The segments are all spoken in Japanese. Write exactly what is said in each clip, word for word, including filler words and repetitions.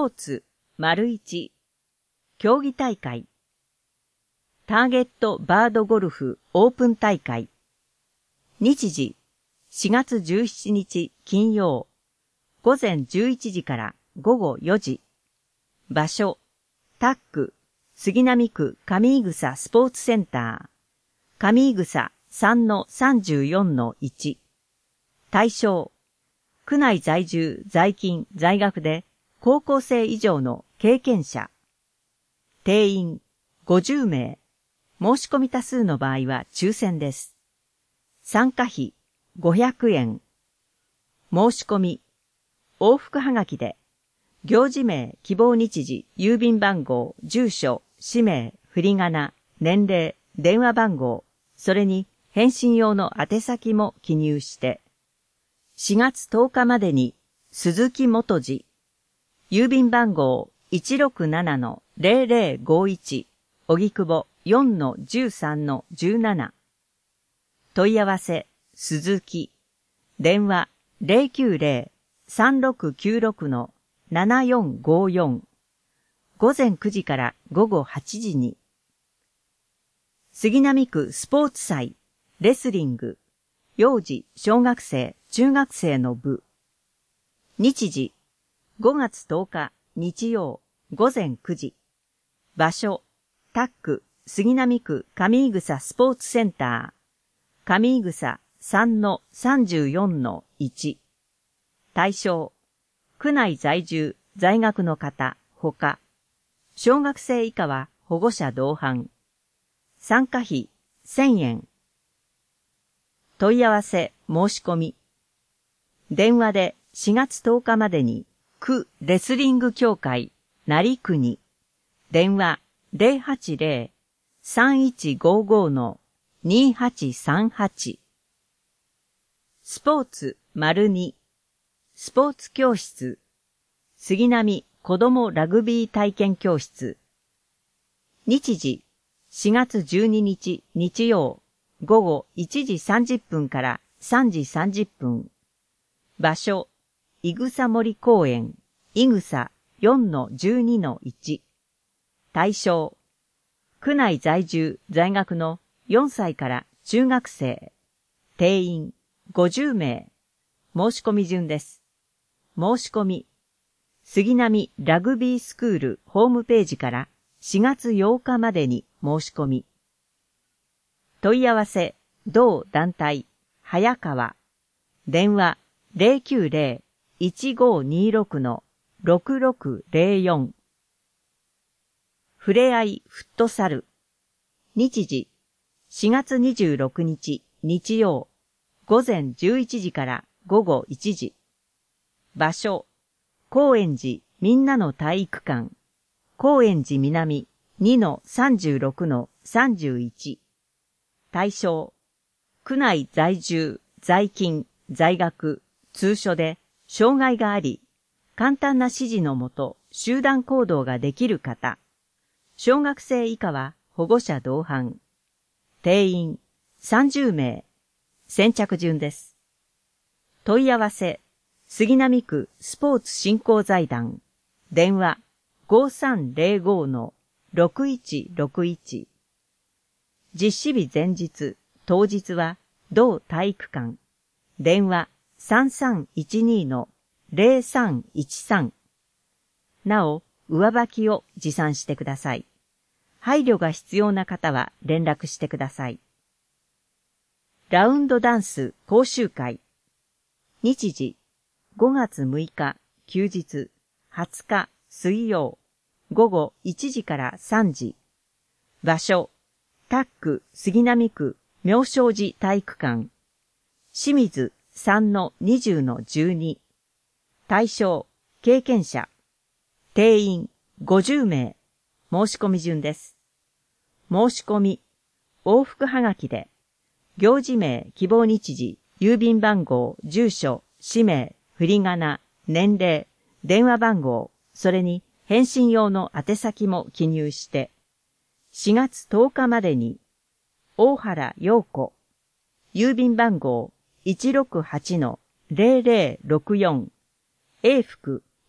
ポーツ丸一競技大会ターゲットバードゴルフオープン大会日時しがつじゅうしちにち金曜午前じゅういちじから午後よじ場所タック杉並区上井草スポーツセンター上井草 さんのさんじゅうよんのいち 対象区内在住在勤在学で高校生以上の経験者定員ごじゅうめい申し込み多数の場合は抽選です参加費ごひゃくえん申し込み往復はがきで行事名希望日時郵便番号住所氏名振り仮名年齢電話番号それに返信用の宛先も記入してしがつとおかまでに鈴木元次郵便番号 いちろくななのぜろぜろごいち 荻窪 よんのじゅうさんのじゅうなな 問い合わせ鈴木電話 ゼロきゅうゼロ さんろくきゅうろく ななよんごよん午前くじから午後はちじに杉並区スポーツ祭レスリング幼児小学生中学生の部日時ごがつとおか日曜午前くじ場所タック杉並区上井草スポーツセンター上井草 さんのさんじゅうよんのいち 対象区内在住在学の方ほか小学生以下は保護者同伴参加費せんえん問い合わせ申し込み電話でしがつとおかまでに区レスリング協会成国電話 ゼロはちゼロ さんいちごご にはちさんはちスポーツ丸にスポーツ教室杉並子どもラグビー体験教室日時しがつじゅうににち日曜午後いちじさんじゅっぷんからさんじさんじゅっぷん場所いぐさ森公園いぐさ よんのじゅうにのいち 対象区内在住在学のよんさいから中学生定員ごじゅうめい申し込み順です申し込み杉並ラグビースクールホームページからしがつようかまでに申し込み問い合わせ同団体早川電話 ゼロきゅうゼロ いちごにろく ろくろくゼロよんふれあいフットサル日時しがつにじゅうろくにち日曜午前じゅういちじから午後いちじ場所高円寺みんなの体育館高円寺南 にのさんじゅうろくのさんじゅういち 対象区内在住在勤在学通所で障害があり簡単な指示のもと集団行動ができる方小学生以下は保護者同伴定員さんじゅうめい先着順です問い合わせ杉並区スポーツ振興財団電話 ごさんゼロごのろくいちろくいち 実施日前日当日は同体育館電話さんさんいちにのゼロさんいちさんなお上履きを持参してください配慮が必要な方は連絡してくださいラウンドダンス講習会日時ごがつむいか休日はつか水曜午後いちじからさんじ場所タック杉並区妙正寺体育館清水 さんのにじゅうのじゅうに 対象経験者定員ごじゅうめい申し込み順です申し込み往復はがきで行事名希望日時郵便番号住所氏名振り仮名年齢電話番号それに返信用の宛先も記入してしがつとおかまでに大原陽子郵便番号 いちろくはちのゼロゼロろくよん 永福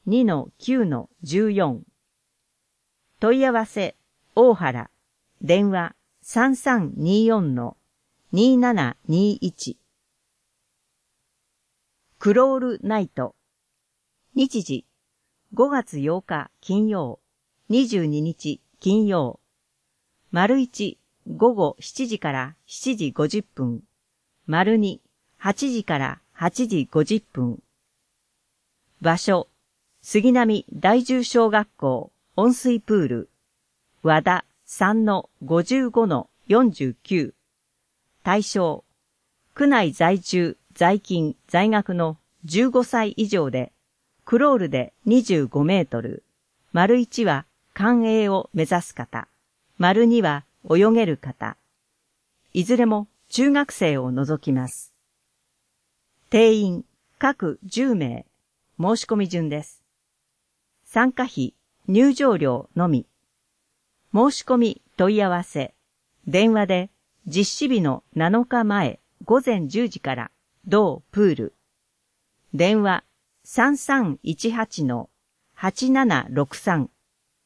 にのきゅうのじゅうよん。問い合わせ、大原、電話さんさんによんのにななにいち。クロールナイト。日時、ごがつようか金曜、にじゅうににち金曜。丸いち、午後しちじからしちじごじゅっぷん。丸に、はちじからはちじごじゅっぷん。場所、杉並第十小学校温水プール。和田さんのごじゅうごのよんじゅうきゅう。対象、区内在住、在勤、在学のじゅうごさい以上で、クロールでにじゅうごメートル。丸いちは環泳を目指す方。丸には泳げる方。いずれも中学生を除きます。定員、各じゅうめい。申し込み順です。参加費、入場料のみ。申し込み問い合わせ。電話で実施日のなのかまえごぜんじゅうじから同プール。電話さんさんいちはちのはちななろくさん。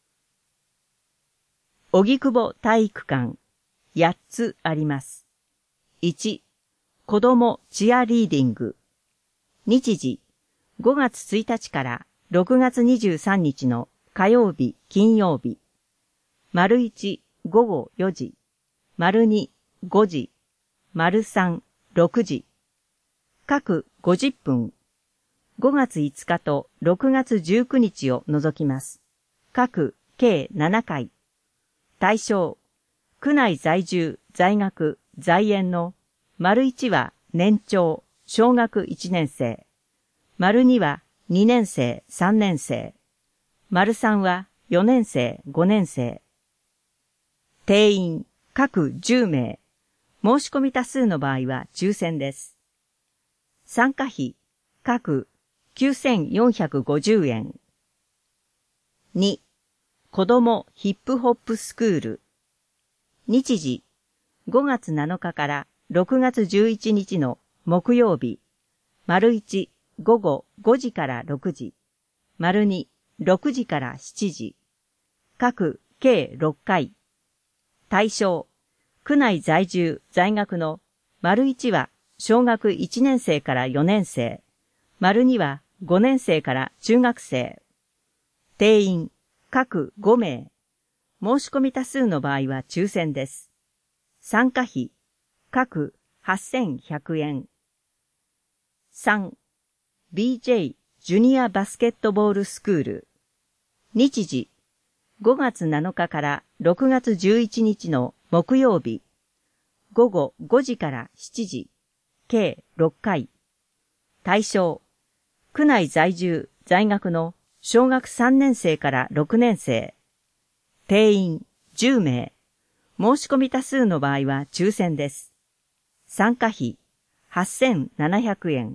荻窪体育館やっつあります。いち、子供チアリーディング。日時、ごがつついたちからろくがつにじゅうさんにちの火曜日、金曜日。丸いち、午後よじ。丸に、ごじ。丸さん、ろくじ。各ごじゅっぷん。ごがついつかとろくがつじゅうくにちを除きます。各計ななかい。対象、区内在住、在学、在園の、丸いちは年長、小学いちねんせい。丸にはにねんせい、さんねんせい。丸さんはよねんせい、ごねんせい。定員、各じゅうめい。申し込み多数の場合は抽選です。参加費、各きゅうせんよんひゃくごじゅうえん。に、子供ヒップホップスクール。日時、ごがつなのかからろくがつじゅういちにちの木曜日。丸いち、午後ごじからろくじ。丸に、ろくじからしちじ。各計ろっかい。対象、区内在住、在学の、丸いちは小学いちねんせいからよねんせい。丸にはごねんせいから中学生。定員、各ごめい。申し込み多数の場合は抽選です。参加費、各はっせんひゃくえん。さん、ビージェー ジュニアバスケットボールスクール。日時、ごがつなのかからろくがつじゅういちにちの木曜日。午後ごじからしちじ。計ろっかい。対象、区内在住、在学の小学さんねんせいからろくねんせい。定員じゅうめい。申し込み多数の場合は抽選です。参加費はっせんななひゃくえん。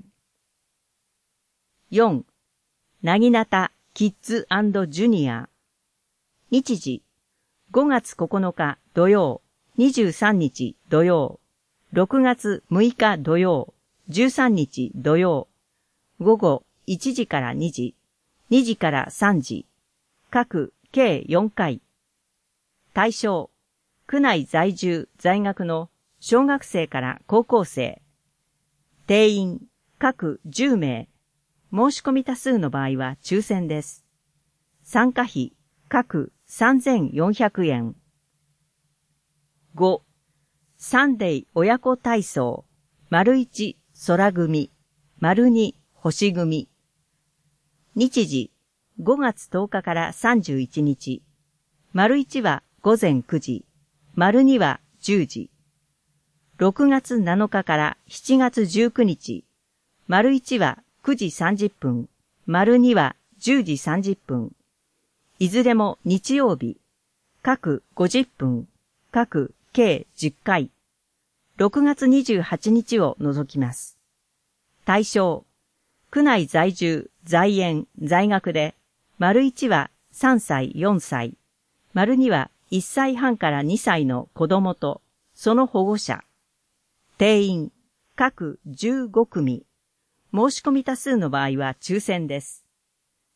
よん、なぎなたキッズ&ジュニア。日時、ごがつここのか土曜、にじゅうさんにち土曜、ろくがつむいか土曜、じゅうさんにち土曜、午後いちじからにじ、にじからさんじ、各計よんかい。対象、区内在住、在学の小学生から高校生。定員、各じゅうめい。申し込み多数の場合は抽選です。参加費、各さんぜんよんひゃくえん。ご、サンデー親子体操、丸いち空組、丸に星組。日時、ごがつとおかからさんじゅういちにち。丸いちはごぜんくじ、丸にはじゅうじ。ろくがつなのかからしちがつじゅうくにち。丸いちはくじさんじゅっぷん、丸にはじゅうじさんじゅっぷん。いずれも日曜日。各ごじゅっぷん、各計じゅっかい。ろくがつにじゅうはちにちを除きます。対象、区内在住、在園、在学で、丸いちはさんさい、よんさい、丸にはいっさいはんからにさいの子供と、その保護者。定員、各じゅうごくみ。申し込み多数の場合は抽選です。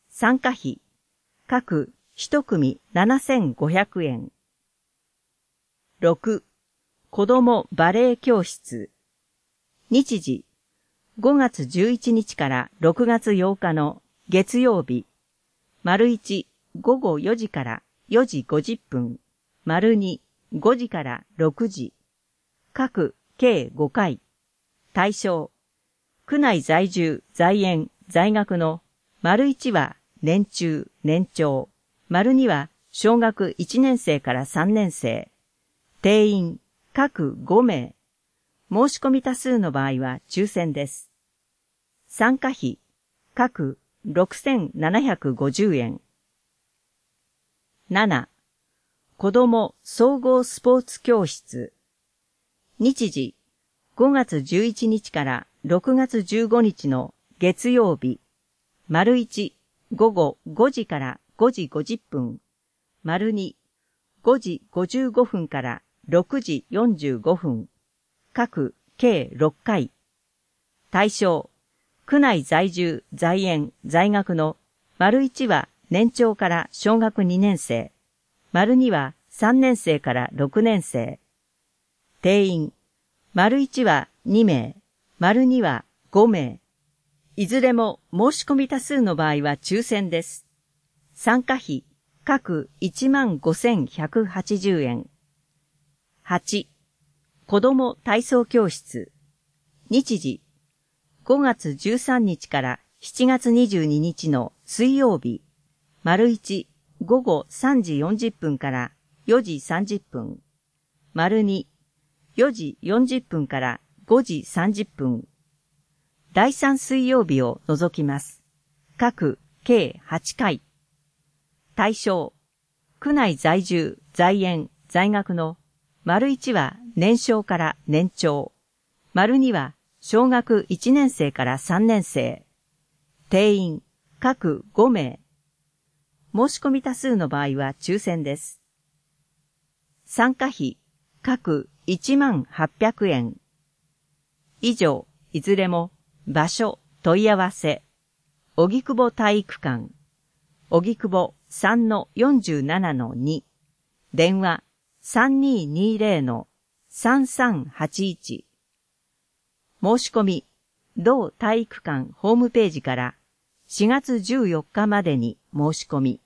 参加費、各一組ななせんごひゃくえん。ろく、子どもバレエ教室。日時、ごがつじゅういちにちからろくがつようかの月曜日。丸いち、午後よじからよじごじゅっぷん。丸に、ごじからろくじ。各計ごかい。対象、区内在住、在園、在学の、丸いちは年中、年長。丸には小学いちねんせいからさんねんせい。定員、各ごめい。申し込み多数の場合は抽選です。参加費、各ろくせんななひゃくごじゅうえん。なな、子ども総合スポーツ教室。日時、ごがつじゅういちにちからろくがつじゅうごにちの月曜日。丸いち、午後ごじからごじごじゅっぷん。丸に、ごじごじゅうごふんからろくじよんじゅうごふん。各計ろっかい。対象、区内在住、在園、在学の、丸いちは年長から小学にねんせい。丸にはさんねんせいからろくねんせい。定員、丸いちはにめい、丸にはごめい。いずれも申し込み多数の場合は抽選です。参加費、各いちまんごせんひゃくはちじゅうえん。はち、子ども体操教室。日時、ごがつじゅうさんにちからしちがつにじゅうににちの水曜日。丸いち、午後さんじよんじゅっぷんからよじさんじゅっぷん。丸に、よじよんじゅっぷんからごじさんじゅっぷん。だいさん水曜日を除きます。各計はちかい。対象、区内在住、在園、在学の、丸いちは年少から年長。丸には小学いちねんせいからさんねんせい。定員、各ごめい。申し込み多数の場合は抽選です。参加費、各いちまんはっぴゃくえん。以上、いずれも、場所、問い合わせ。荻窪体育館。荻窪 さんのよんじゅうななのに。電話 さんにーにーぜろのさんさんはちいち。申し込み、同体育館ホームページからしがつじゅうよっかまでに申し込み。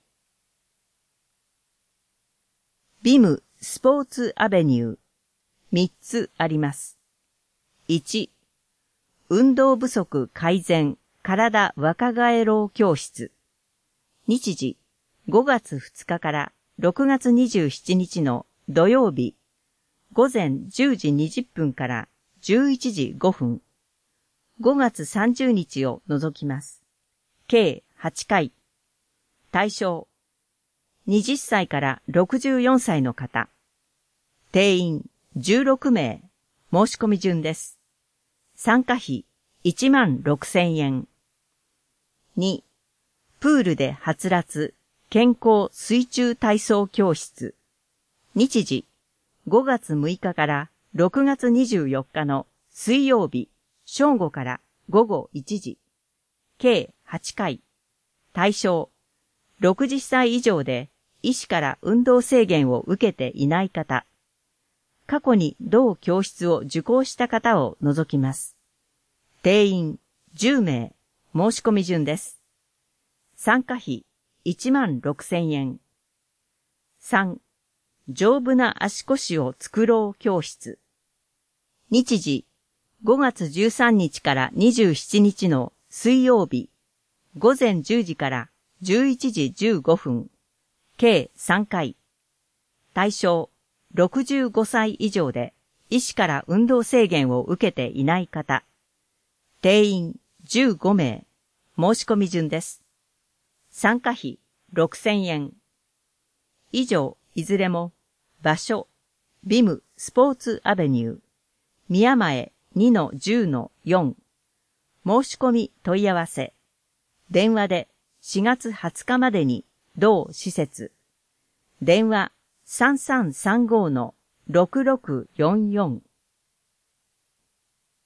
ビムスポーツアベニュー。みっつあります。いち、運動不足改善体若返ろう教室。日時、ごがつふつかからろくがつにじゅうしちにちの土曜日、ごぜんじゅうじにじゅっぷんからじゅういちじごふん。ごがつさんじゅうにちを除きます。計はちかい。対象、はたちからろくじゅうよんさいの方。定員じゅうろくめい。申し込み順です。参加費いちまんろくせんえん。に、プールではつらつ健康水中体操教室。日時、ごがつむいかからろくがつにじゅうよっかの水曜日、正午からごごいちじ。計はちかい。対象、ろくじゅっさい以上で医師から運動制限を受けていない方。過去に同教室を受講した方を除きます。定員じゅうめい。申し込み順です。参加費いちまんろくせんえん。さん、丈夫な足腰を作ろう教室。日時、ごがつじゅうさんにちからにじゅうしちにちの水曜日、ごぜんじゅうじからじゅういちじじゅうごふん。計さんかい。対象、ろくじゅうごさい以上で医師から運動制限を受けていない方。定員じゅうごめい。申し込み順です。参加費ろくせんえん。以上、いずれも、場所、ビムスポーツアベニュー、宮前 にのじゅうのよん。申し込み問い合わせ。電話でしがつはつかまでに同施設。電話さんさんさんごのろくろくよんよん。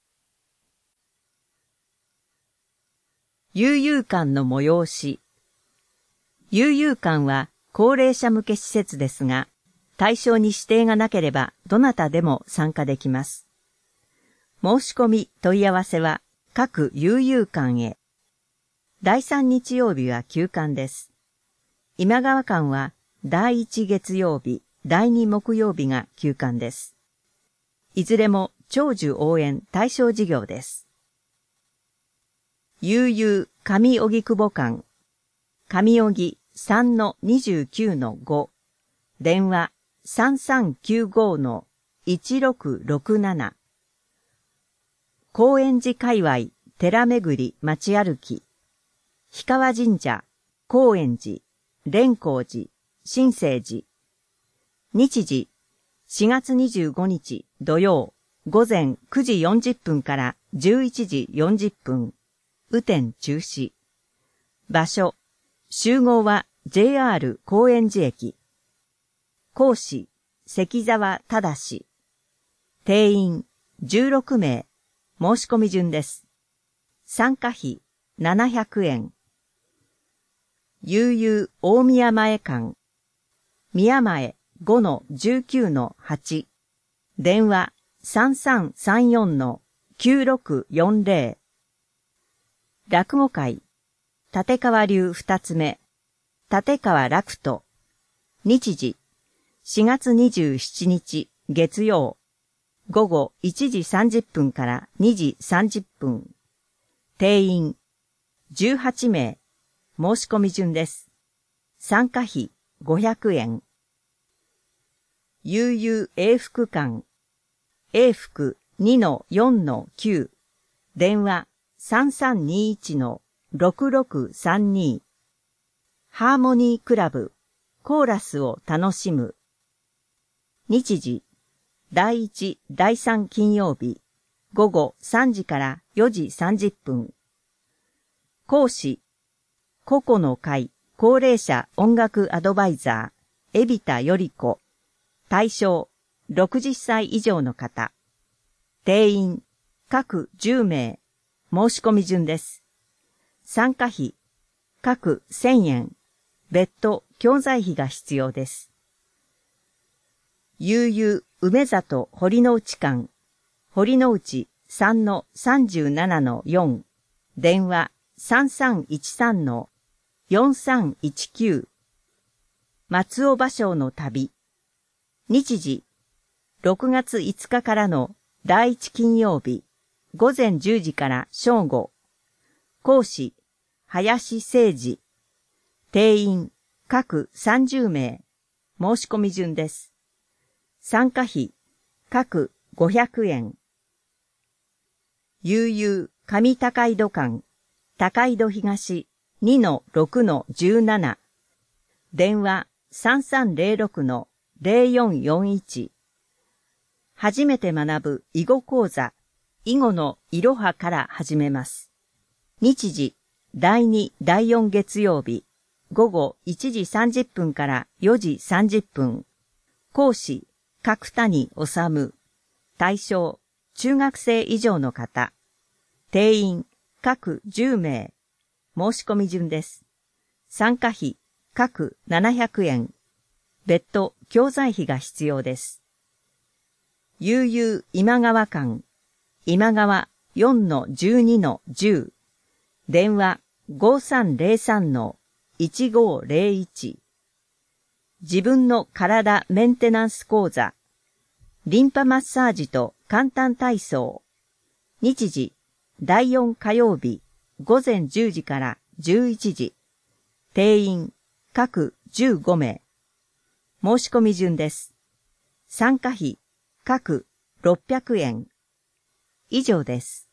悠々館の催し。 悠々館は高齢者向け施設ですが、対象に指定がなければどなたでも参加できます。申し込み問い合わせは各悠々館へ。だいさん日曜日は休館です。今川館はだいいち月曜日、だいに木曜日が休館です。いずれも長寿応援対象事業です。悠々上荻窪館、上荻 さんのにじゅうきゅうのご、電話 さんさんきゅうごのいちろくろくなな。高円寺界隈寺巡り街歩き、氷川神社、高円寺、蓮光寺、新生寺。日時、しがつにじゅうご日土曜、午前くじよんじゅっぷんからじゅういちじよんじゅっぷん。雨天中止。場所、集合は ジェイアール 高円寺駅。講師、関澤正。定員じゅうろく名。申し込み順です。参加費ななひゃくえん。悠々大宮前館。宮前 ごのじゅうきゅうのはち。電話 さんさんさんよんのきゅうろくよんゼロ。落語会。立川流二つ目。立川楽人。日時。しがつにじゅうしち日月曜。午後いちじさんじゅっぷんからにじさんじゅっぷん。定員じゅうはち名。申し込み順です。参加費ごひゃくえん。悠々永福館。永福 にのよんのきゅう。電話 さんさんにいちのろくろくさんに。ハーモニークラブ。コーラスを楽しむ。日時。だいいち、だいさん金曜日。午後さんじからよじさんじゅっぷん。講師。個々の会高齢者音楽アドバイザー、海老田より子。対象、ろくじゅっさい以上の方。定員、各じゅう名。申し込み順です。参加費、各せんえん。別途、教材費が必要です。悠々梅里堀之内館。堀之内 さんのさんじゅうななのよん。電話 さんさんいちさんのよんさんいちきゅう。松尾芭蕉の旅。日時、ろくがついつかからのだいいち金曜日、午前じゅうじから正午。講師、林誠二。定員、各さんじゅう名。申し込み順です。参加費、各ごひゃくえん。悠々上高井戸館、高井戸東 にのろくのじゅうなな。電話 さんさんゼロろくのゼロよんよんいち。初めて学ぶ囲碁講座、囲碁のいろはから始めます。日時、だいに、だいよん月曜日、午後いちじさんじゅっぷんからよじさんじゅっぷん。講師、角谷治。対象、中学生以上の方。定員、各じゅう名。申し込み順です。参加費、各ななひゃくえん。別途、教材費が必要です。悠々今川館。今川 よんのじゅうにのじゅう。電話 ごさんゼロさんのいちごゼロいち。自分の体メンテナンス講座。リンパマッサージと簡単体操。日時、だいよん火曜日、午前じゅうじからじゅういちじ。定員、各じゅうご名。申し込み順です。参加費、各ろっぴゃくえん。以上です。